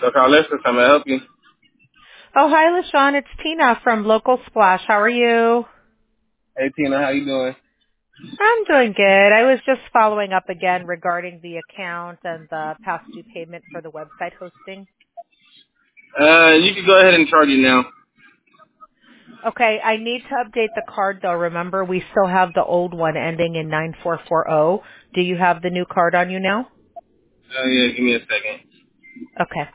So Carlista, how may I help you? Oh, hi, LaShawn. It's Tina from Local Splash. How are you? Hey Tina, how you doing? I'm doing good. I was just following up again regarding the account and the past due payment for the website hosting. You can go ahead and charge it now. Okay, I need to update the card though. Remember, we still have the old one ending in 9440. Do you have the new card on you now? Yeah, give me a second. Okay.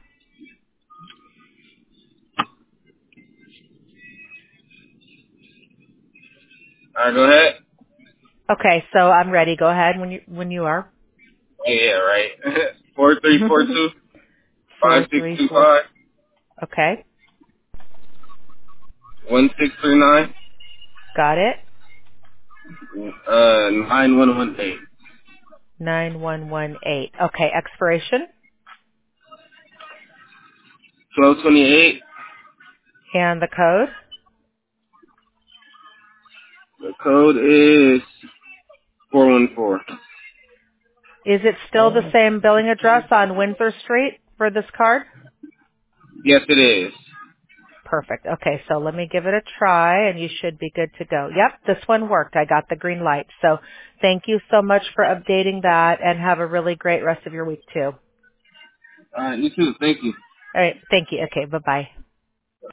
Alright, go ahead. Okay, so I'm ready. Go ahead when you are. Oh, yeah, right. 4342 434. 5625 Okay, 1639 got it. 9118 9118. Okay, expiration 1228. and the code. The code is 414. Is it still the same billing address on Windsor Street for this card? Yes, it is. Perfect. Okay, so let me give it a try and you should be good to go. Yep, this one worked. I got the green light. So thank you so much for updating that and have a really great rest of your week too. Alright, you too. Thank you. All right, thank you. Okay, bye-bye.